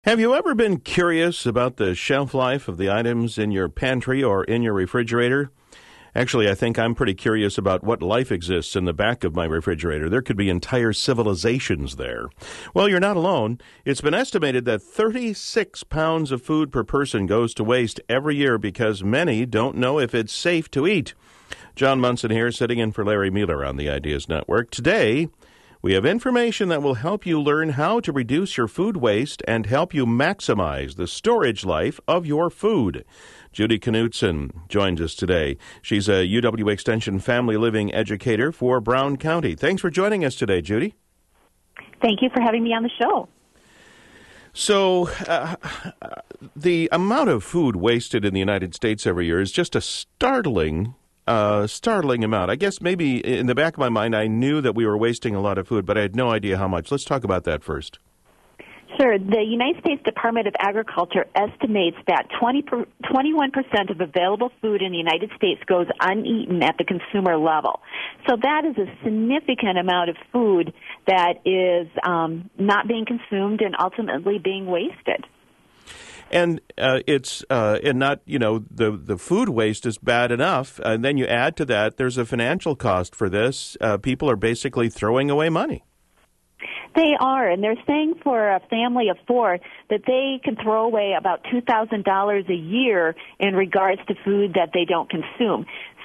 Have you ever been curious about the shelf life of the items in your pantry or in your refrigerator? Actually, I think I'm pretty curious about what life exists in the back of my refrigerator. There could be entire civilizations there. Well, you're not alone. It's been estimated that 36 pounds of food per person goes to waste every year because many don't know if it's safe to eat. John Munson here, sitting in for Larry Mueller on the Ideas Network. Today, we have information that will help you learn how to reduce your food waste and help you maximize the storage life of your food. Judy Knutson joins us today. She's a UW Extension Family Living Educator for Brown County. Thanks for joining us today, Judy. Thank you for having me on the show. So, the amount of food wasted in the United States every year is just a startling amount. I guess maybe in the back of my mind, I knew that we were wasting a lot of food, but I had no idea how much. Let's talk about that first. Sure. The United States Department of Agriculture estimates that 21% of available food in the United States goes uneaten at the consumer level. So that is a significant amount of food that is not being consumed and ultimately being wasted. And it's not, the food waste is bad enough. And then you add to that, there's a financial cost for this. People are basically throwing away money. They are, and they're saying for a family of four that they can throw away about $2,000 a year in regards to food that they don't consume.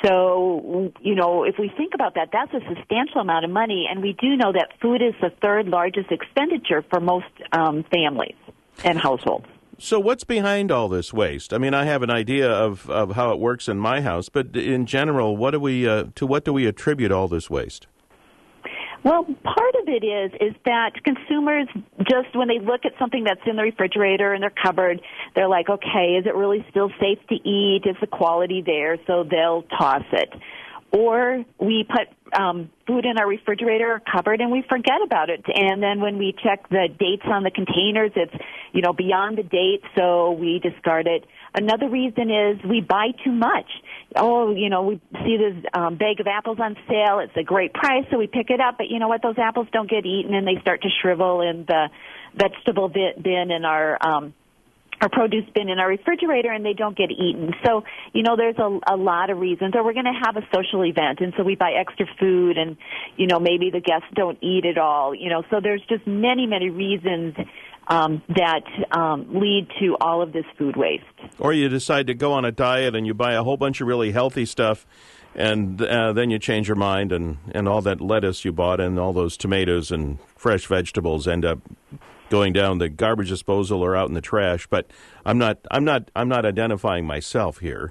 So, if we think about that, that's a substantial amount of money, and we do know that food is the third largest expenditure for most families and households. So what's behind all this waste? I mean, I have an idea of how it works in my house, but in general, to what do we attribute all this waste? Well, part of it is that consumers just, when they look at something that's in the refrigerator in their cupboard, they're like, okay, is it really still safe to eat? Is the quality there? So they'll toss it. Or we put food in our refrigerator or cupboard and we forget about it. And then when we check the dates on the containers, it's, beyond the date, so we discard it. Another reason is we buy too much. We see this bag of apples on sale. It's a great price, so we pick it up. But you know what? Those apples don't get eaten, and they start to shrivel in the vegetable bin in our produce bin in our refrigerator, and they don't get eaten. So, there's a lot of reasons. Or we're going to have a social event, and so we buy extra food, and, maybe the guests don't eat it all. So there's just many, many reasons that lead to all of this food waste. Or you decide to go on a diet, and you buy a whole bunch of really healthy stuff, and then you change your mind, and all that lettuce you bought and all those tomatoes and fresh vegetables end up going down the garbage disposal or out in the trash. But I'm not identifying myself here.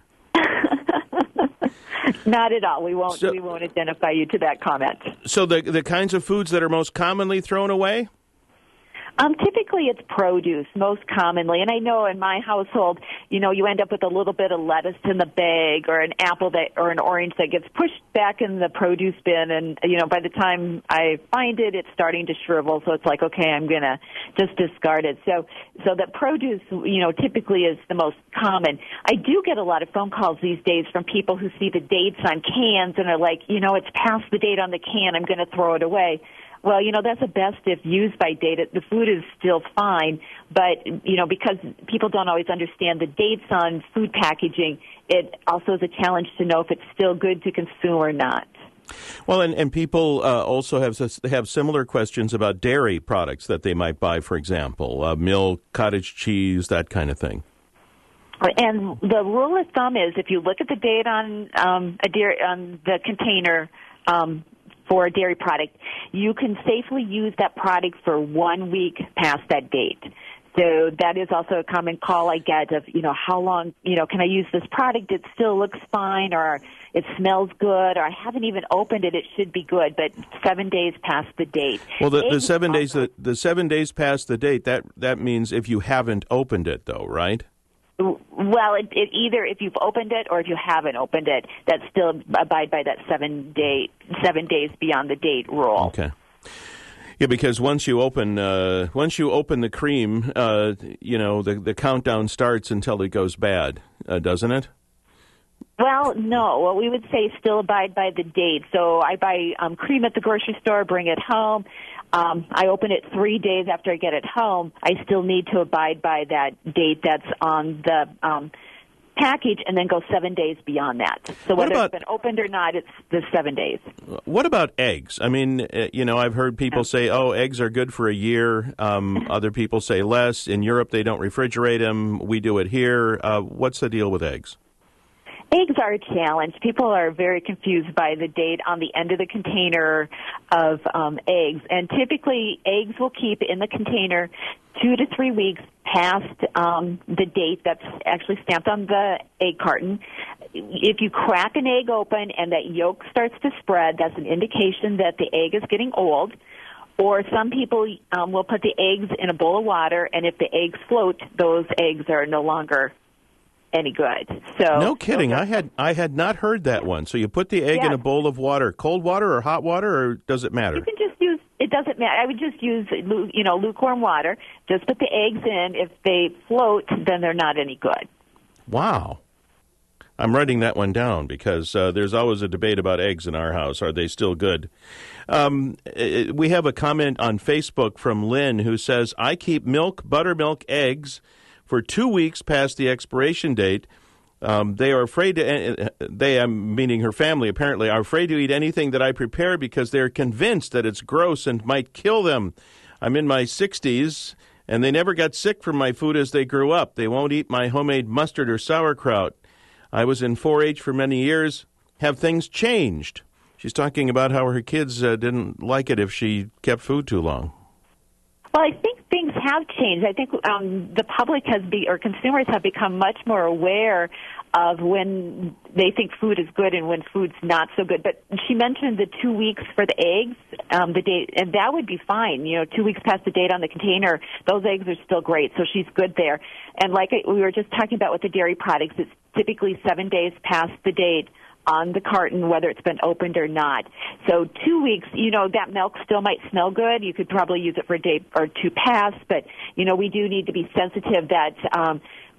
Not at all. We won't identify you to that comment. So the kinds of foods that are most commonly thrown away? Typically it's produce, most commonly. And I know in my household, you end up with a little bit of lettuce in the bag or an apple or an orange that gets pushed back in the produce bin. And, by the time I find it, it's starting to shrivel. So it's like, okay, I'm going to just discard it. So the produce, typically is the most common. I do get a lot of phone calls these days from people who see the dates on cans and are like, it's past the date on the can. I'm going to throw it away. Well, that's a best if used by date. The food is still fine, but, because people don't always understand the dates on food packaging, it also is a challenge to know if it's still good to consume or not. Well, and people also have similar questions about dairy products that they might buy, for example, milk, cottage cheese, that kind of thing. And the rule of thumb is if you look at the date on the container, for a dairy product, you can safely use that product for 1 week past that date. So that is also a common call I get of, how long, can I use this product? It still looks fine, or it smells good, or I haven't even opened it. It should be good, but 7 days past the date. Well, the 7 days, the 7 days past the date, that means if you haven't opened it, though, right? Well, it either if you've opened it or if you haven't opened it, that's still abide by that 7 days beyond the date rule. Okay. Yeah, because once you open the cream, the countdown starts until it goes bad, doesn't it? Well, no. Well, we would say still abide by the date. So I buy cream at the grocery store, bring it home. I open it 3 days after I get it home, I still need to abide by that date that's on the package and then go 7 days beyond that. So whether it's been opened or not, it's the 7 days. What about eggs? I mean, I've heard people say, eggs are good for a year. Other people say less. In Europe, they don't refrigerate them. We do it here. What's the deal with eggs? Eggs are a challenge. People are very confused by the date on the end of the container of eggs. And typically, eggs will keep in the container 2 to 3 weeks past the date that's actually stamped on the egg carton. If you crack an egg open and that yolk starts to spread, that's an indication that the egg is getting old. Or some people will put the eggs in a bowl of water, and if the eggs float, those eggs are no longer any good. So no kidding. I had not heard that one. So you put the egg in a bowl of water, cold water or hot water, or does it matter? You can just use, it doesn't matter. I would just use, lukewarm water. Just put the eggs in. If they float, then they're not any good. Wow. I'm writing that one down because there's always a debate about eggs in our house. Are they still good? We have a comment on Facebook from Lynn who says, I keep milk, buttermilk, eggs for 2 weeks past the expiration date. They are afraid to, meaning her family apparently, are afraid to eat anything that I prepare because they're convinced that it's gross and might kill them. I'm in my 60s, and they never got sick from my food as they grew up. They won't eat my homemade mustard or sauerkraut. I was in 4-H for many years. Have things changed? She's talking about how her kids didn't like it if she kept food too long. Well, I think things have changed. I think the public or consumers have become much more aware of when they think food is good and when food's not so good. But she mentioned the 2 weeks for the eggs, the date, and that would be fine. 2 weeks past the date on the container, those eggs are still great, so she's good there. And like we were just talking about with the dairy products, it's typically 7 days past the date on the carton, whether it's been opened or not. So 2 weeks, that milk still might smell good. You could probably use it for a day or two past, but, we do need to be sensitive that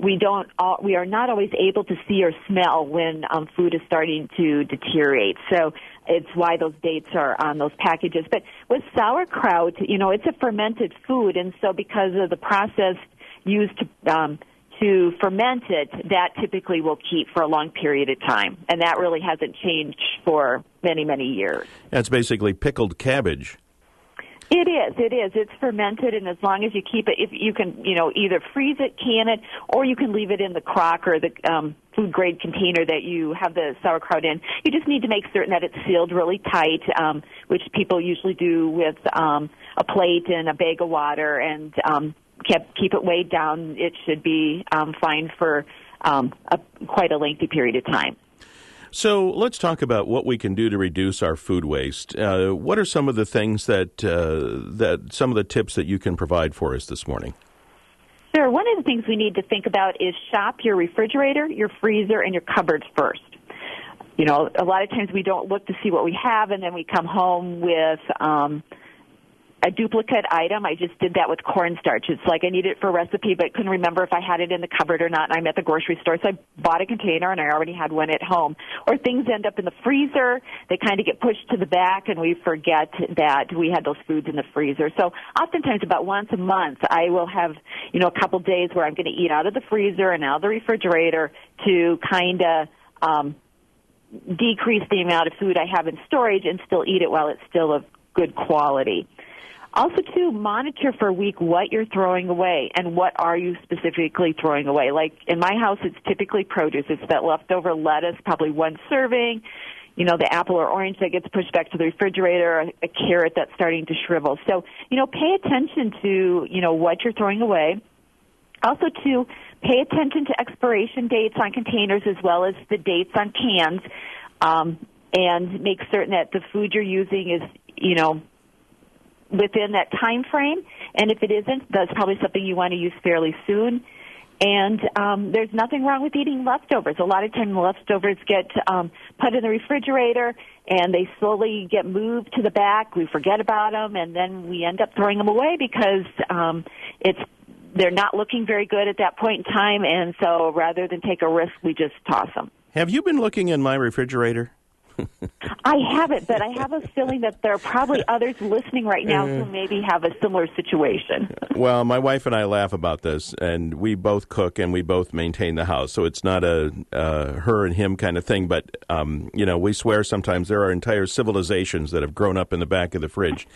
we are not always able to see or smell when food is starting to deteriorate. So it's why those dates are on those packages. But with sauerkraut, it's a fermented food, and so because of the process used to ferment it, that typically will keep for a long period of time. And that really hasn't changed for many, many years. That's basically pickled cabbage. It is. It's fermented, and as long as you keep it, if you can, either freeze it, can it, or you can leave it in the crock or the food-grade container that you have the sauerkraut in. You just need to make certain that it's sealed really tight, which people usually do with a plate and a bag of water, and keep it weighed down. It should be fine for quite a lengthy period of time. So let's talk about what we can do to reduce our food waste. What are some of the things that some of the tips that you can provide for us this morning? Sure. One of the things we need to think about is shop your refrigerator, your freezer, and your cupboards first. A lot of times we don't look to see what we have, and then we come home with a duplicate item. I just did that with cornstarch. It's like I needed it for a recipe, but couldn't remember if I had it in the cupboard or not, and I'm at the grocery store, so I bought a container, and I already had one at home. Or things end up in the freezer. They kind of get pushed to the back, and we forget that we had those foods in the freezer. So oftentimes about once a month, I will have, a couple days where I'm going to eat out of the freezer and out of the refrigerator to kind of decrease the amount of food I have in storage and still eat it while it's still of good quality. Also, to monitor for a week what you're throwing away and what are you specifically throwing away. Like in my house, it's typically produce. It's that leftover lettuce, probably one serving, the apple or orange that gets pushed back to the refrigerator, a carrot that's starting to shrivel. So, pay attention to, what you're throwing away. Also, to pay attention to expiration dates on containers as well as the dates on cans, and make certain that the food you're using is, within that time frame, and if it isn't, that's probably something you want to use fairly soon. And there's nothing wrong with eating leftovers. A lot of times leftovers get put in the refrigerator, and they slowly get moved to the back. We forget about them, and then we end up throwing them away because they're not looking very good at that point in time, and so rather than take a risk, we just toss them. Have you been looking in my refrigerator? I haven't, but I have a feeling that there are probably others listening right now who maybe have a similar situation. Well, my wife and I laugh about this, and we both cook and we both maintain the house, so it's not a her and him kind of thing. But we swear sometimes there are entire civilizations that have grown up in the back of the fridge.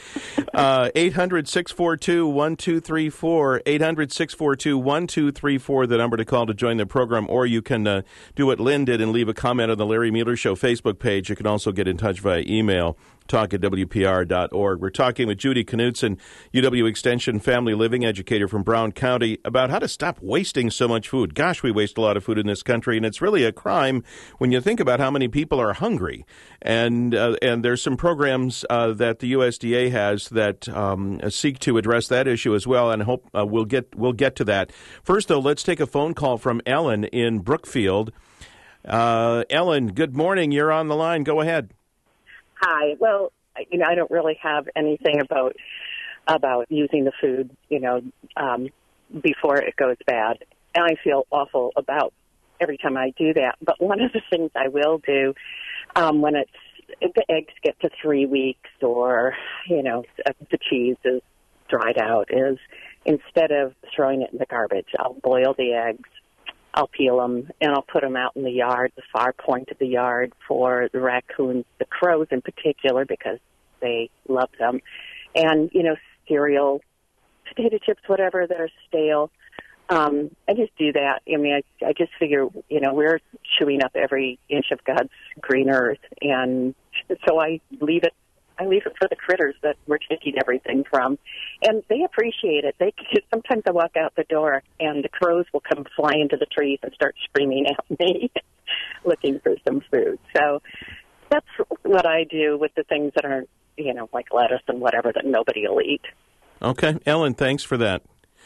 800-642-1234, 800-642-1234, the number to call to join the program, or you can do what Lynn did and leave a comment on the Larry Mueller Show Facebook page. You can also get in touch via email, talk@wpr.org. We're talking with Judy Knudsen, UW Extension family living educator from Brown County, about how to stop wasting so much food. Gosh, we waste a lot of food in this country, and it's really a crime when you think about how many people are hungry. And there's some programs that the USDA has that seek to address that issue as well, and hope we'll get to that. First, though, let's take a phone call from Ellen in Brookfield. Ellen, good morning. You're on the line. Go ahead. Hi. Well, I don't really have anything about using the food, before it goes bad. And I feel awful about every time I do that. But one of the things I will do when the eggs get to 3 weeks or, the cheese is dried out is instead of throwing it in the garbage, I'll boil the eggs. I'll peel them, and I'll put them out in the yard, the far point of the yard, for the raccoons, the crows in particular, because they love them. And, cereal, potato chips, whatever, that are stale. I just do that. I just figure, we're chewing up every inch of God's green earth, and so I leave it for the critters that we're taking everything from. And they appreciate it. Sometimes I walk out the door and the crows will come flying to the trees and start screaming at me, looking for some food. So that's what I do with the things that are, like lettuce and whatever that nobody will eat. Okay. Ellen, thanks for that.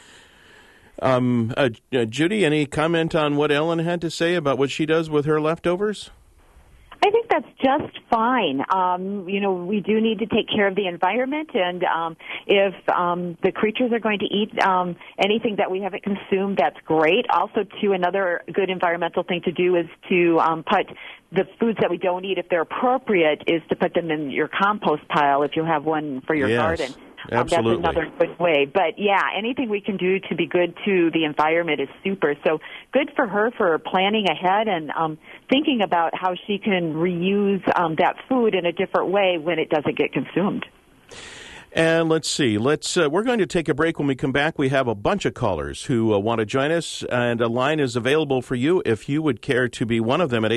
Judy, any comment on what Ellen had to say about what she does with her leftovers? I think that's just fine. We do need to take care of the environment, and if the creatures are going to eat anything that we haven't consumed, that's great. Also, too, another good environmental thing to do is to put the foods that we don't eat, if they're appropriate, is to put them in your compost pile if you have one for your garden. Absolutely. That's another good way. But, yeah, anything we can do to be good to the environment is super. So good for her for planning ahead and thinking about how she can reuse that food in a different way when it doesn't get consumed. And let's see. We're going to take a break. When we come back, we have a bunch of callers who want to join us, and a line is available for you if you would care to be one of them at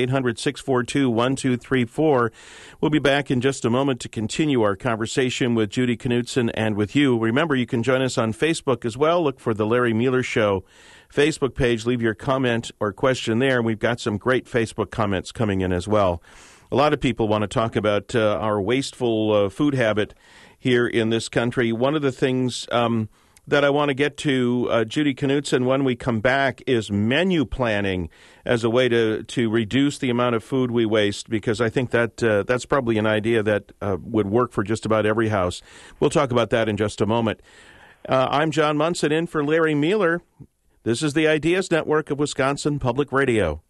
800-642-1234. We'll be back in just a moment to continue our conversation with Judy Knudsen and with you. Remember, you can join us on Facebook as well. Look for the Larry Mueller Show Facebook page. Leave your comment or question there. We've got some great Facebook comments coming in as well. A lot of people want to talk about our wasteful food habit here in this country. One of the things that I want to get to, Judy Knudsen, when we come back, is menu planning as a way to reduce the amount of food we waste, because I think that that's probably an idea that would work for just about every house. We'll talk about that in just a moment. I'm John Munson in for Larry Mueller. This is the Ideas Network of Wisconsin Public Radio.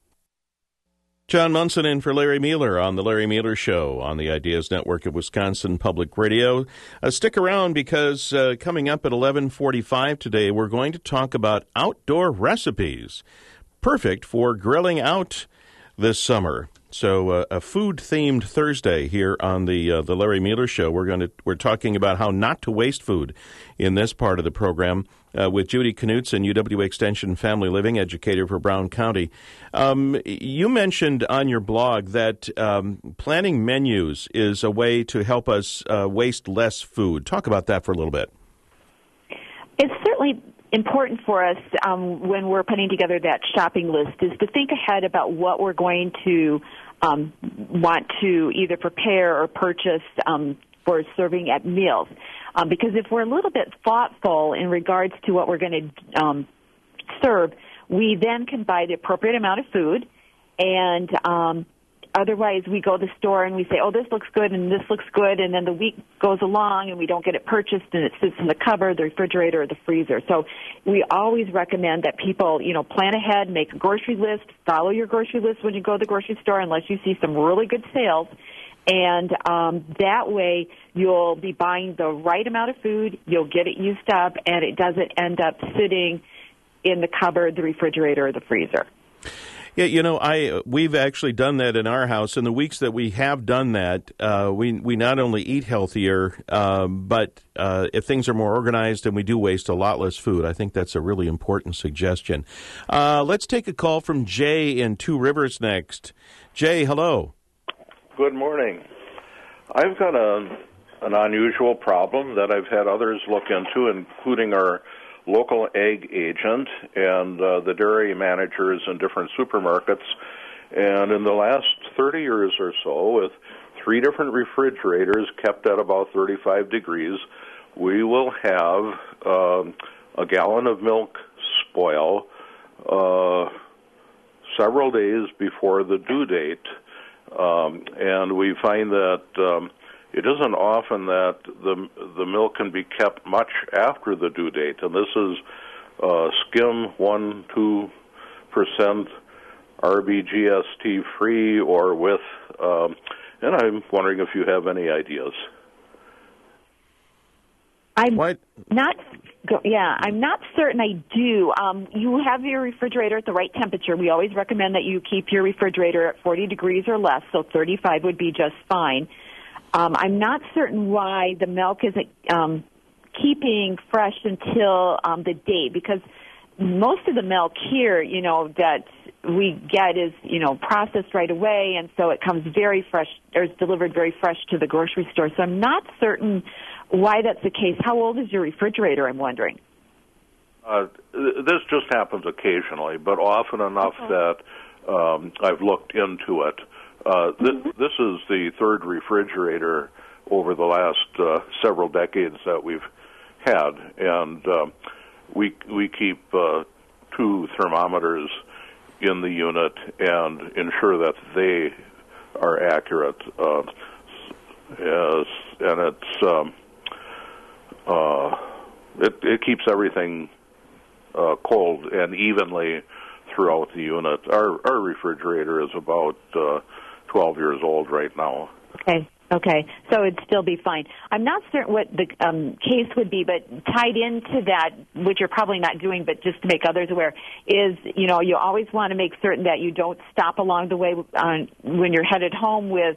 John Munson in for Larry Mueller on the Larry Mueller Show on the Ideas Network of Wisconsin Public Radio. Stick around, because coming up at 11:45 today, we're going to talk about outdoor recipes, perfect for grilling out this summer. So a food-themed Thursday here on the Larry Mueller Show. We're talking about how not to waste food in this part of the program with Judy Knudsen, UW Extension family living educator for Brown County. You mentioned on your blog that planning menus is a way to help us waste less food. Talk about that for a little bit. It's certainly important for us when we're putting together that shopping list is to think ahead about what we're going to want to either prepare or purchase for serving at meals. Because if we're a little bit thoughtful in regards to what we're going to serve, we then can buy the appropriate amount of food, and otherwise we go to the store and we say, oh, this looks good and this looks good, and then the week goes along and we don't get it purchased and it sits in the cupboard, the refrigerator, or the freezer. So we always recommend that people, plan ahead, make a grocery list, follow your grocery list when you go to the grocery store unless you see some really good sales, And that way, you'll be buying the right amount of food, you'll get it used up, and it doesn't end up sitting in the cupboard, the refrigerator, or the freezer. Yeah, we've actually done that in our house. In the weeks that we have done that, we not only eat healthier, but if things are more organized, and we do waste a lot less food. I think that's a really important suggestion. Let's take a call from Jay in Two Rivers next. Jay, hello. Good morning. I've got an unusual problem that I've had others look into, including our local egg agent and the dairy managers in different supermarkets. And in the last 30 years or so, with 3 different refrigerators kept at about 35 degrees, we will have a gallon of milk spoil several days before the due date. And we find that it isn't often that the milk can be kept much after the due date, and this is skim 1-2% RBGST free or with, and I'm wondering if you have any ideas. I'm not certain I do. You have your refrigerator at the right temperature. We always recommend that you keep your refrigerator at 40 degrees or less, so 35 would be just fine. I'm not certain why the milk isn't keeping fresh until the date, because most of the milk here, that we get is, processed right away, and so it comes very fresh, or is delivered very fresh to the grocery store. So I'm not certain why that's the case. How old is your refrigerator, I'm wondering? This just happens occasionally, but often enough that I've looked into it. This is the third refrigerator over the last several decades that we've had, and we keep 2 thermometers in the unit and ensure that they are accurate. Yes, and it keeps everything cold and evenly throughout the unit. Our refrigerator is about 12 years old right now. Okay. So it'd still be fine. I'm not certain what the case would be, but tied into that, which you're probably not doing, but just to make others aware, is, you always want to make certain that you don't stop along the way when you're headed home with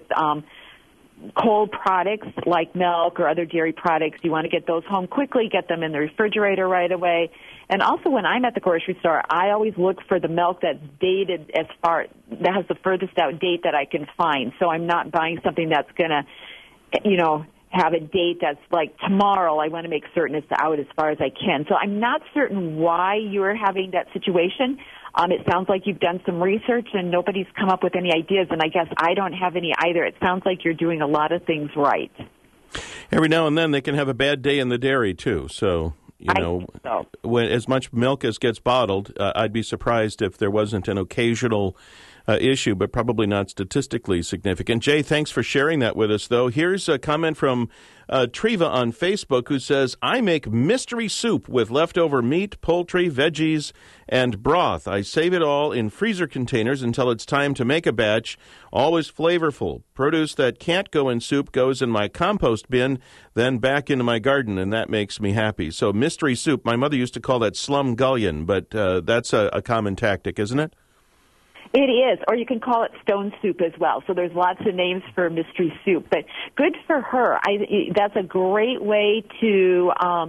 cold products like milk or other dairy products. You want to get those home quickly, get them in the refrigerator right away. And also when I'm at the grocery store, I always look for the milk that's dated that has the furthest out date that I can find. So I'm not buying something that's going to, have a date that's like tomorrow. I want to make certain it's out as far as I can. So I'm not certain why you're having that situation. It sounds like you've done some research and nobody's come up with any ideas, and I guess I don't have any either. It sounds like you're doing a lot of things right. Every now and then they can have a bad day in the dairy, too. So, when as much milk as gets bottled, I'd be surprised if there wasn't an occasional issue, but probably not statistically significant. Jay, thanks for sharing that with us, though. Here's a comment from Treva on Facebook who says, I make mystery soup with leftover meat, poultry, veggies, and broth. I save it all in freezer containers until it's time to make a batch. Always flavorful. Produce that can't go in soup goes in my compost bin, then back into my garden, and that makes me happy. So mystery soup, my mother used to call that slumgullion, but that's a common tactic, isn't it? It is, or you can call it stone soup as well. So there's lots of names for mystery soup, but good for her. That's a great way to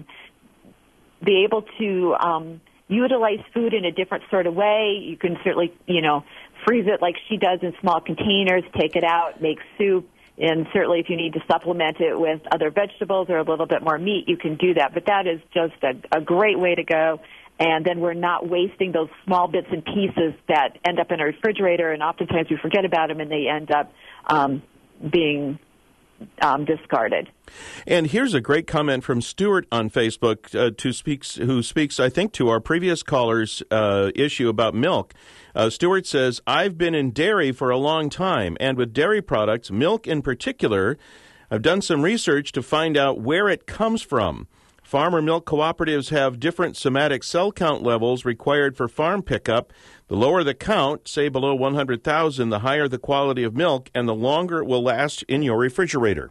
be able to utilize food in a different sort of way. You can certainly, freeze it like she does in small containers, take it out, make soup, and certainly if you need to supplement it with other vegetables or a little bit more meat, you can do that. But that is just a great way to go. And then we're not wasting those small bits and pieces that end up in a refrigerator, and oftentimes we forget about them and they end up being discarded. And here's a great comment from Stuart on Facebook who speaks, I think, to our previous caller's issue about milk. Stuart says, I've been in dairy for a long time, and with dairy products, milk in particular, I've done some research to find out where it comes from. Farmer milk cooperatives have different somatic cell count levels required for farm pickup. The lower the count, say below 100,000, the higher the quality of milk and the longer it will last in your refrigerator.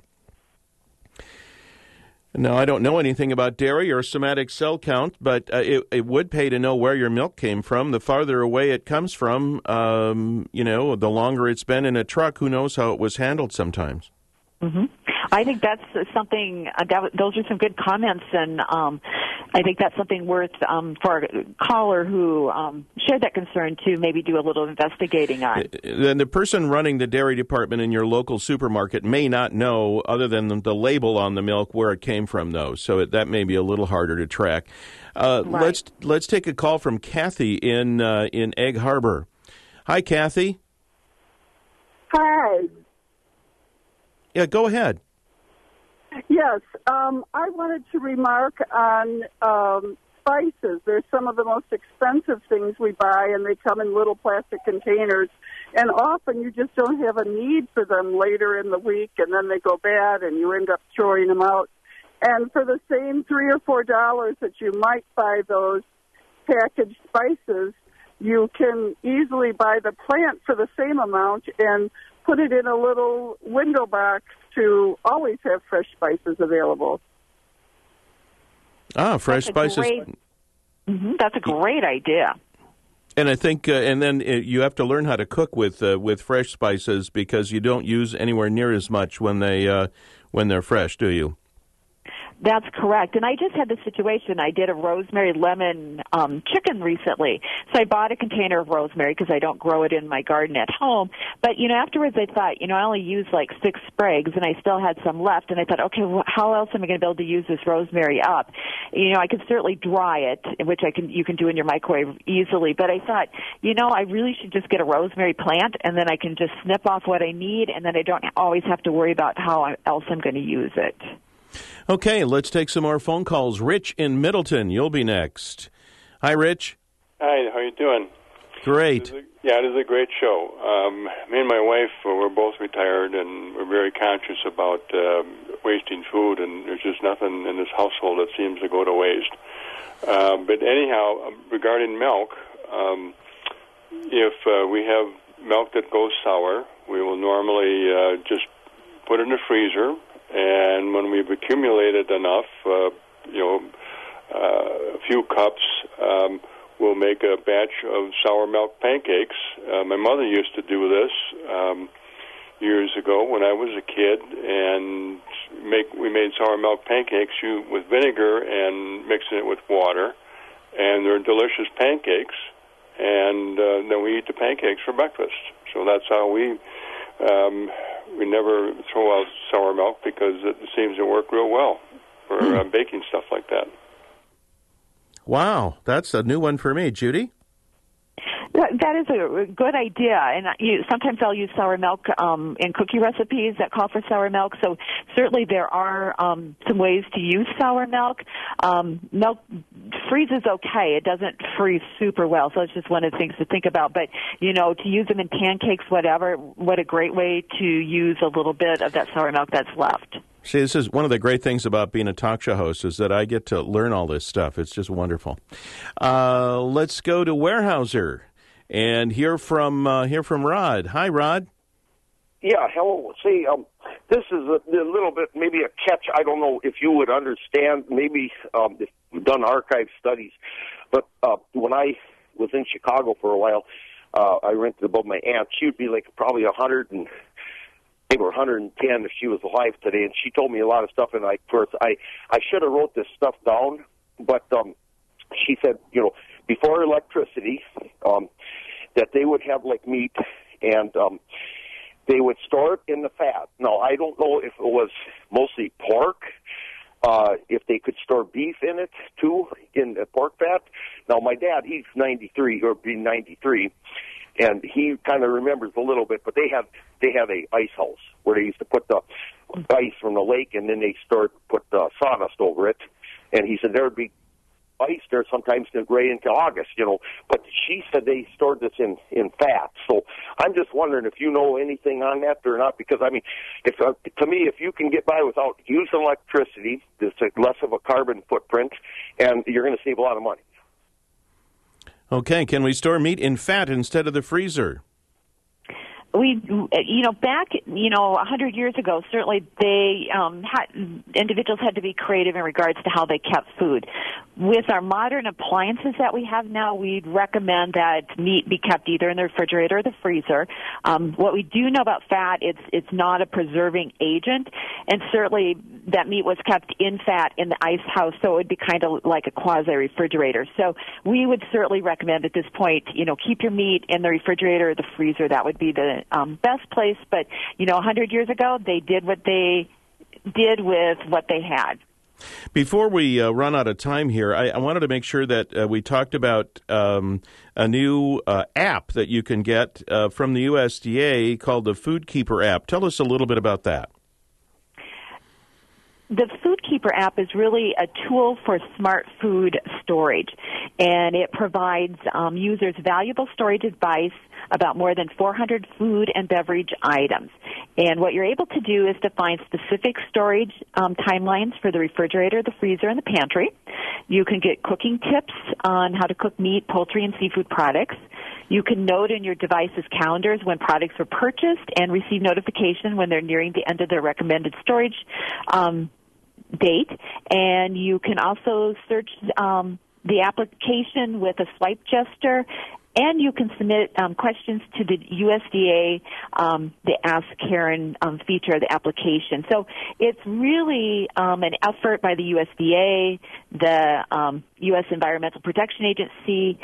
Now, I don't know anything about dairy or somatic cell count, but it would pay to know where your milk came from. The farther away it comes from, the longer it's been in a truck, who knows how it was handled sometimes. Mm-hmm. I think that's something, those are some good comments, and I think that's something worth for a caller who shared that concern to maybe do a little investigating on. Then the person running the dairy department in your local supermarket may not know, other than the label on the milk, where it came from, though, so that may be a little harder to track. Right. Let's take a call from Kathy in Egg Harbor. Hi, Kathy. Hi. Yeah, go ahead. Yes, I wanted to remark on spices. They're some of the most expensive things we buy, and they come in little plastic containers. And often you just don't have a need for them later in the week, and then they go bad, and you end up throwing them out. And for the same $3 or $4 that you might buy those packaged spices, you can easily buy the plant for the same amount and put it in a little window box to always have fresh spices available. Fresh spices. That's a great idea. And I think, and then you have to learn how to cook with fresh spices, because you don't use anywhere near as much when they're fresh, do you? That's correct. And I just had this situation. I did a rosemary lemon chicken recently. So I bought a container of rosemary because I don't grow it in my garden at home. But, afterwards I thought, I only used like 6 sprigs and I still had some left. And I thought, okay, well, how else am I going to be able to use this rosemary up? I could certainly dry it, which you can do in your microwave easily. But I thought, I really should just get a rosemary plant, and then I can just snip off what I need, and then I don't always have to worry about how else I'm going to use it. Okay, let's take some more phone calls. Rich in Middleton, you'll be next. Hi, Rich. Hi, how you doing? Great. It is a great show. Me and my wife, we're both retired, and we're very conscious about wasting food, and there's just nothing in this household that seems to go to waste. But anyhow, regarding milk, if we have milk that goes sour, we will normally just put it in the freezer. And when we've accumulated enough, a few cups, we'll make a batch of sour milk pancakes. My mother used to do this years ago when I was a kid, and we made sour milk pancakes with vinegar and mixing it with water, and they're delicious pancakes. And then we eat the pancakes for breakfast. So that's how we never throw out sour milk, because it seems to work real well for baking stuff like that. Wow, that's a new one for me. Judy? That is a good idea, and sometimes I'll use sour milk in cookie recipes that call for sour milk, so certainly there are some ways to use sour milk. Milk freezes okay. It doesn't freeze super well, so it's just one of the things to think about. But, to use them in pancakes, whatever, what a great way to use a little bit of that sour milk that's left. See, this is one of the great things about being a talk show host, is that I get to learn all this stuff. It's just wonderful. Let's go to Weyerhaeuser and hear from Rod. Hi, Rod. Yeah, hello. See, this is a little bit, maybe a catch. I don't know if you would understand, maybe if you've done archive studies. But when I was in Chicago for a while, I rented above my aunt. She would be like probably 100 and maybe 110 if she was alive today. And she told me a lot of stuff. And I should have wrote this stuff down. But she said, before electricity, that they would have like meat, and they would store it in the fat. Now, I don't know if it was mostly pork, if they could store beef in it too, in the pork fat. Now, my dad, he's 93 or being 93, and he kind of remembers a little bit. But they have a ice house where they used to put the ice from the lake, and then they put the sawdust over it. And he said there would be ice there sometimes right into August, But she said they stored this in fat. So I'm just wondering if you know anything on that or not, because, I mean, to me, if you can get by without using electricity, there's less of a carbon footprint, and you're going to save a lot of money. Okay, can we store meat in fat instead of the freezer? Back, 100 years ago, certainly individuals had to be creative in regards to how they kept food. With our modern appliances that we have now, we'd recommend that meat be kept either in the refrigerator or the freezer. What we do know about fat, it's not a preserving agent, and certainly that meat was kept in fat in the ice house, so it would be kind of like a quasi-refrigerator. So we would certainly recommend at this point, keep your meat in the refrigerator or the freezer. That would be the best place. But 100 years ago, they did what they did with what they had. Before we run out of time here, I wanted to make sure that we talked about a new app that you can get from the USDA called the Food Keeper app. Tell us a little bit about that. The Food Keeper app is really a tool for smart food storage, and it provides users valuable storage advice about more than 400 food and beverage items. And what you're able to do is define specific storage timelines for the refrigerator, the freezer, and the pantry. You can get cooking tips on how to cook meat, poultry, and seafood products. You can note in your device's calendars when products were purchased and receive notification when they're nearing the end of their recommended storage date. And you can also search the application with a swipe gesture, and you can submit questions to the USDA, the Ask Karen feature of the application. So it's really an effort by the USDA, the U.S. Environmental Protection Agency,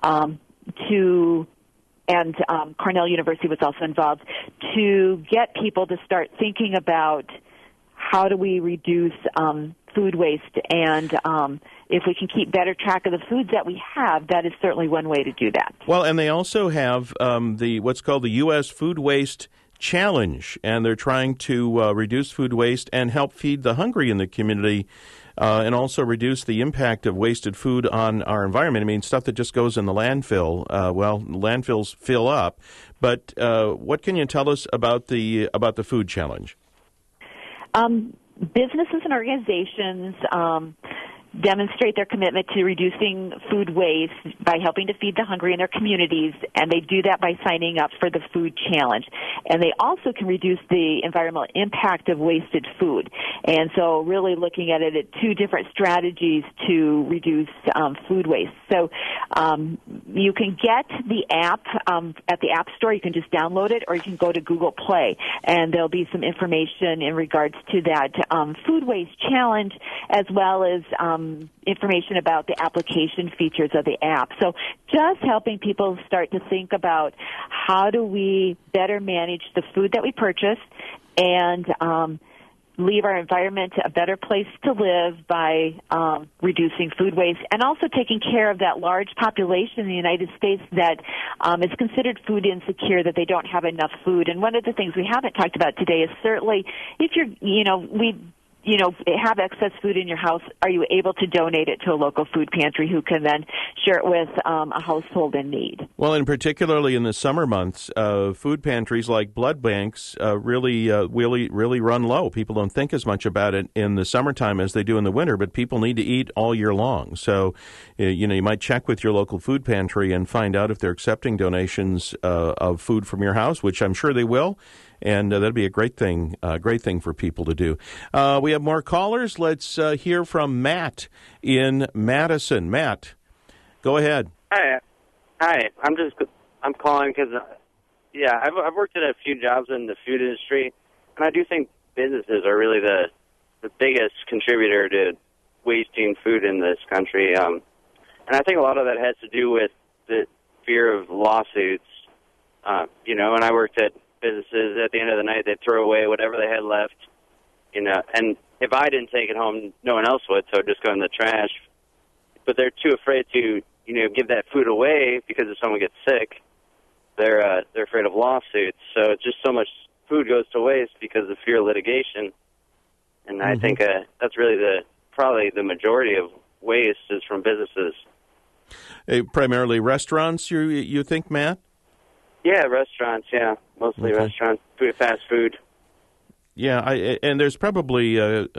and Cornell University was also involved, to get people to start thinking about how do we reduce food waste, and if we can keep better track of the foods that we have, that is certainly one way to do that. Well, and they also have what's called the U.S. Food Waste Challenge, and they're trying to reduce food waste and help feed the hungry in the community, and also reduce the impact of wasted food on our environment. I mean, stuff that just goes in the landfill. Landfills fill up, but what can you tell us about the food challenge? Businesses and organizations demonstrate their commitment to reducing food waste by helping to feed the hungry in their communities, and they do that by signing up for the Food Challenge. And they also can reduce the environmental impact of wasted food. And so really looking at it at two different strategies to reduce food waste. So you can get the app at the App Store. You can just download it, or you can go to Google Play, and there'll be some information in regards to that Food Waste Challenge, as well as information about the application features of the app. So just helping people start to think about how do we better manage the food that we purchase and leave our environment a better place to live by reducing food waste, and also taking care of that large population in the United States that is considered food insecure, that they don't have enough food. And one of the things we haven't talked about today is certainly if have excess food in your house, are you able to donate it to a local food pantry who can then share it with a household in need? Well, and particularly in the summer months, food pantries like blood banks really run low. People don't think as much about it in the summertime as they do in the winter, but people need to eat all year long. So, you might check with your local food pantry and find out if they're accepting donations of food from your house, which I'm sure they will. And that'd be a great thing for people to do. We have more callers. Let's hear from Matt in Madison. Matt, go ahead. Hi. I'm calling because, I've worked at a few jobs in the food industry, and I do think businesses are really the biggest contributor to wasting food in this country. And I think a lot of that has to do with the fear of lawsuits. And I worked at businesses, at the end of the night, they'd throw away whatever they had left, and if I didn't take it home, no one else would, so it'd just go in the trash. But they're too afraid to, give that food away because if someone gets sick, they're afraid of lawsuits. So it's just so much food goes to waste because of fear of litigation. And I think that's really probably the majority of waste is from businesses. Primarily restaurants, you think, Matt? Yeah, restaurants. Yeah, mostly restaurants, fast food. Yeah, and there's probably in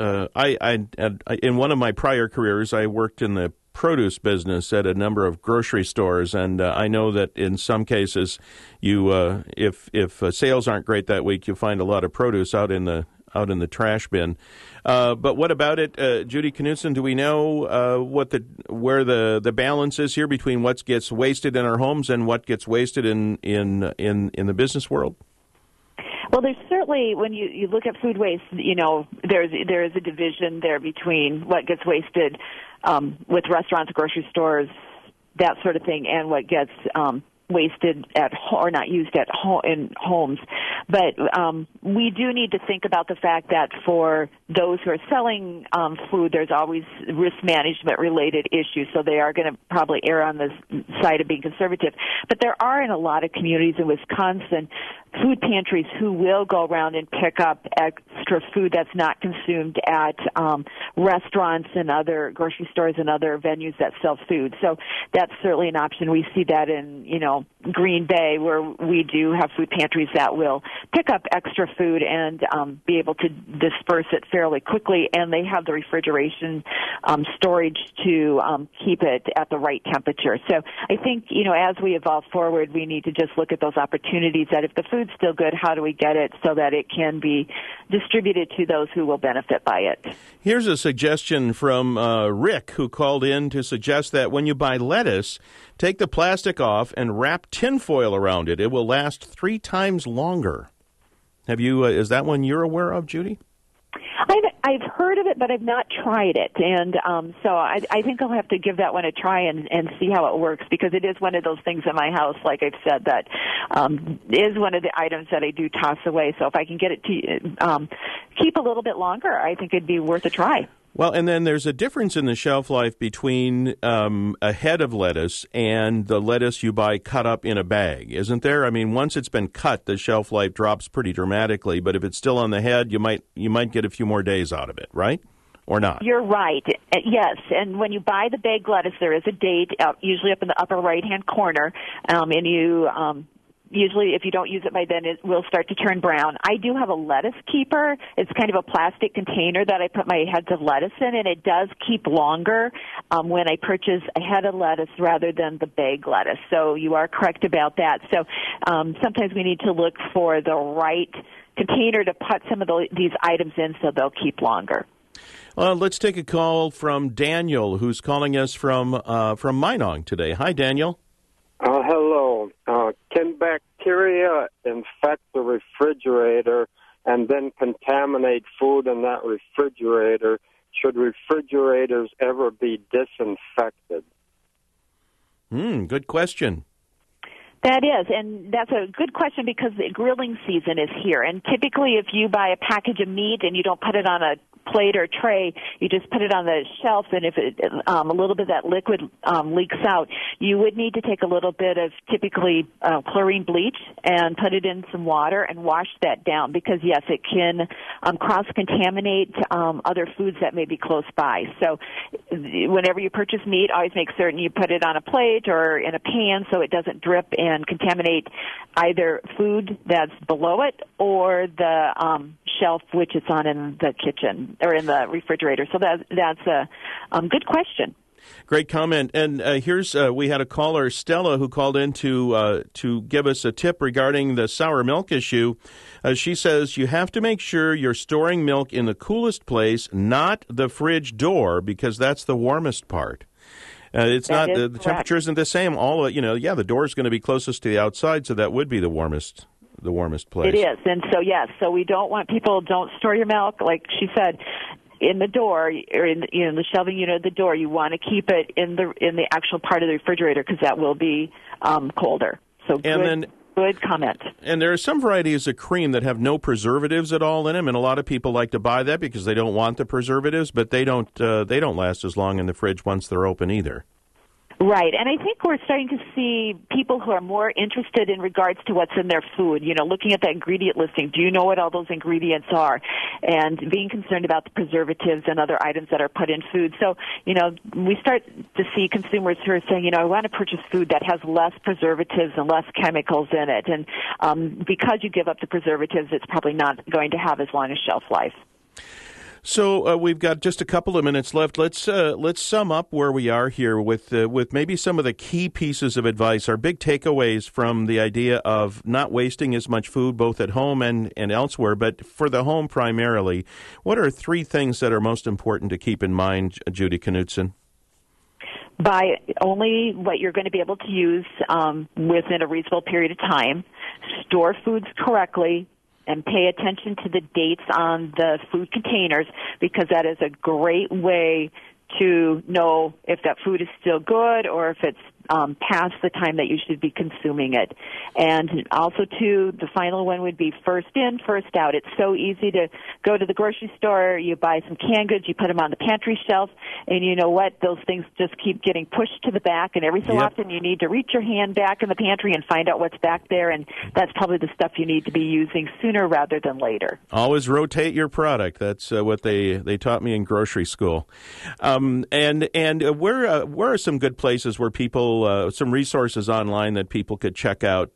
one of my prior careers, I worked in the produce business at a number of grocery stores, and I know that in some cases, you if sales aren't great that week, you find a lot of produce out in the trash bin. But what about it, Judy Knudsen? Do we know where the balance is here between what gets wasted in our homes and what gets wasted in the business world? Well, there's certainly, when you look at food waste, there is a division there between what gets wasted with restaurants, grocery stores, that sort of thing, and what gets wasted or not used in homes. But we do need to think about the fact that for those who are selling food, there's always risk management related issues, so they are going to probably err on the side of being conservative. But there are, in a lot of communities in Wisconsin, food pantries who will go around and pick up extra food that's not consumed at restaurants and other grocery stores and other venues that sell food. So that's certainly an option. We see that in, Green Bay, where we do have food pantries that will pick up extra food and be able to disperse it fairly quickly, and they have the refrigeration storage to keep it at the right temperature. So I think, as we evolve forward, we need to just look at those opportunities that if the food's still good, how do we get it so that it can be distributed to those who will benefit by it? Here's a suggestion from Rick, who called in to suggest that when you buy lettuce, take the plastic off and wrap tinfoil around it. It will last 3 times longer. Have you? Is that one you're aware of, Judy? I've heard of it, but I've not tried it, and so I think I'll have to give that one a try and see how it works, because it is one of those things in my house, like I've said, that is one of the items that I do toss away. So if I can get it to keep a little bit longer, I think it'd be worth a try. Well, and then there's a difference in the shelf life between a head of lettuce and the lettuce you buy cut up in a bag, isn't there? I mean, once it's been cut, the shelf life drops pretty dramatically. But if it's still on the head, you might get a few more days out of it, right? Or not? You're right. Yes, and when you buy the baked lettuce, there is a date, usually up in the upper right-hand corner, and you usually, if you don't use it by then, it will start to turn brown. I do have a lettuce keeper. It's kind of a plastic container that I put my heads of lettuce in, and it does keep longer when I purchase a head of lettuce rather than the bag lettuce. So you are correct about that. So sometimes we need to look for the right container to put some of these items in so they'll keep longer. Let's take a call from Daniel, who's calling us from Minong today. Hi, Daniel. Hello. Can bacteria infect the refrigerator and then contaminate food in that refrigerator? Should refrigerators ever be disinfected? Good question. That is, and that's a good question because the grilling season is here. And typically if you buy a package of meat and you don't put it on a plate or tray, you just put it on the shelf, and if a little bit of that liquid leaks out, you would need to take a little bit of typically chlorine bleach and put it in some water and wash that down, because yes, it can cross-contaminate other foods that may be close by. So whenever you purchase meat, always make certain you put it on a plate or in a pan so it doesn't drip and contaminate either food that's below it or the shelf which it's on in the kitchen or in the refrigerator. So that's a good question. Great comment. And here's we had a caller, Stella, who called in to give us a tip regarding the sour milk issue. She says you have to make sure you're storing milk in the coolest place, not the fridge door, because that's the warmest part. It's not the temperature isn't the same. The door is going to be closest to the outside, so that would be the warmest place. It is, and so yes, so we don't want people don't store your milk, like she said, in the door or in the shelving unit of the door. You want to keep it in the actual part of the refrigerator because that will be colder. So good comment. And there are some varieties of cream that have no preservatives at all in them, and a lot of people like to buy that because they don't want the preservatives, but they don't last as long in the fridge once they're open either. Right, and I think we're starting to see people who are more interested in regards to what's in their food, looking at that ingredient listing. Do you know what all those ingredients are? And being concerned about the preservatives and other items that are put in food. So, we start to see consumers who are saying, I want to purchase food that has less preservatives and less chemicals in it. And because you give up the preservatives, it's probably not going to have as long a shelf life. So we've got just a couple of minutes left. Let's sum up where we are here with maybe some of the key pieces of advice, our big takeaways from the idea of not wasting as much food both at home and elsewhere, but for the home primarily. What are 3 things that are most important to keep in mind, Judy Knutson? Buy only what you're going to be able to use within a reasonable period of time. Store foods correctly. And pay attention to the dates on the food containers, because that is a great way to know if that food is still good or if it's past the time that you should be consuming it. And also, too, the final one would be first in, first out. It's so easy to go to the grocery store, you buy some canned goods, you put them on the pantry shelf, and you know what? Those things just keep getting pushed to the back, and every so often you need to reach your hand back in the pantry and find out what's back there, and that's probably the stuff you need to be using sooner rather than later. Always rotate your product. That's what they taught me in grocery school. And where are some good places where people, some resources online that people could check out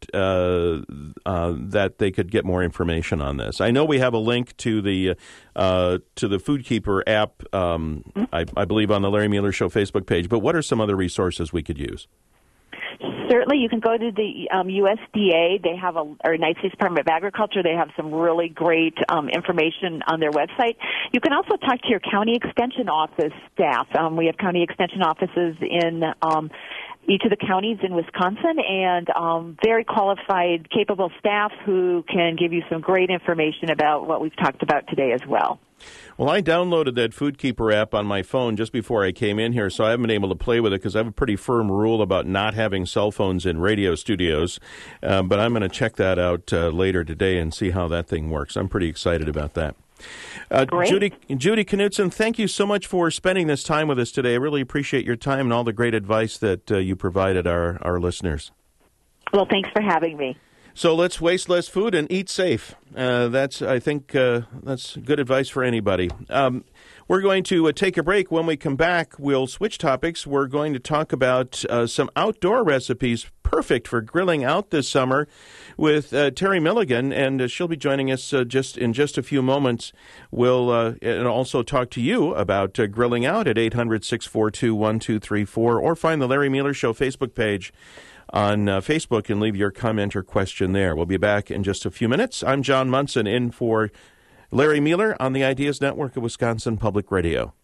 that they could get more information on this? I know we have a link to the Food Keeper app, I believe, on the Larry Mueller Show Facebook page. But what are some other resources we could use? Certainly, you can go to the USDA. They have or United States Department of Agriculture. They have some really great information on their website. You can also talk to your county extension office staff. We have county extension offices in each of the counties in Wisconsin, and very qualified, capable staff who can give you some great information about what we've talked about today as well. Well, I downloaded that Food Keeper app on my phone just before I came in here, so I haven't been able to play with it because I have a pretty firm rule about not having cell phones in radio studios. But I'm going to check that out later today and see how that thing works. I'm pretty excited about that. Judy Knutson, thank you so much for spending this time with us today. I really appreciate your time and all the great advice that you provided our listeners. Well, thanks for having me. So let's waste less food and eat safe. I think that's good advice for anybody. We're going to take a break. When we come back, we'll switch topics. We're going to talk about some outdoor recipes perfect for grilling out this summer with Terry Milligan, and she'll be joining us just a few moments. We'll and also talk to you about grilling out at 800-642-1234, or find the Larry Mueller Show Facebook page on Facebook and leave your comment or question there. We'll be back in just a few minutes. I'm John Munson, in for Larry Mueller on the Ideas Network of Wisconsin Public Radio.